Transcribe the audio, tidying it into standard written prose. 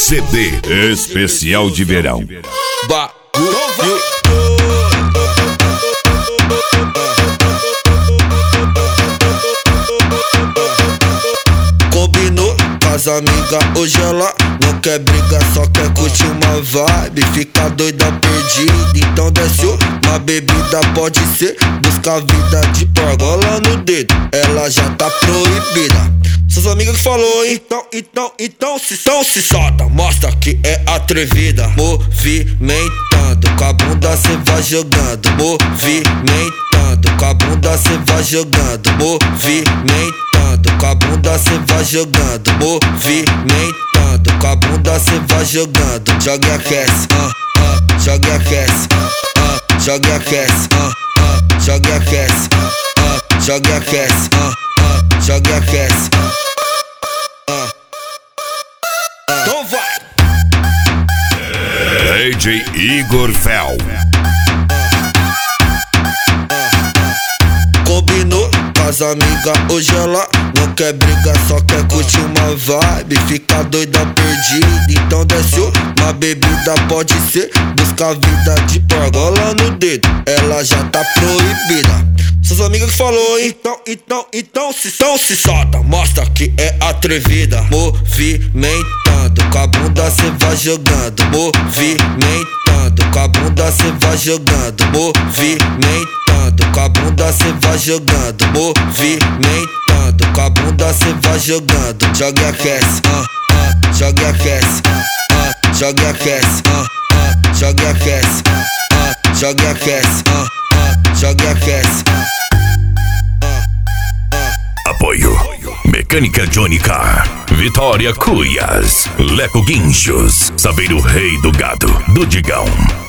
CD especial de verão. Combinou com as amigas, hoje ela não quer briga, só quer curtir uma vibe. Fica doida, perdida, então desce uma bebida, pode ser. Busca a vida de porgola no dedo, ela já tá proibida. Suas amigas que falou, então se solta. Mostra que é atrevida. Movimentando, com a bunda cê vai jogando. Movimentando, com a bunda cê vai jogando. Movimentando, com a bunda cê vai jogando. Movimentando, com a bunda cê vai jogando. Joga e aquece, joga e aquece, joga e aquece, joga e aquece, joga e aquece, joga e aquece. Então vai! DJ Igor Fel. Combinou com as amigas, hoje ela não quer briga, só quer curtir uma vibe. Fica doida, perdida, então desce uma bebida, pode ser. Busca a vida de porgola no dedo, ela já tá proibida. Suas amigas que falou, então se solta. Mostra que é atrevida. Movimentando, com a bunda cê vai jogando. Movimentando, com a bunda cê vai jogando. Movimentando, com a bunda cê vai jogando. Movimentando, com a bunda cê vai jogando. Joga e aquece, joga e aquece, joga e aquece, joga e aquece, joga e aquece, joga e aquece. Apoio Mecânica Johnny Car, Vitória Cuias, Leco Guinchos, Saber o Rei do Gado, do Digão.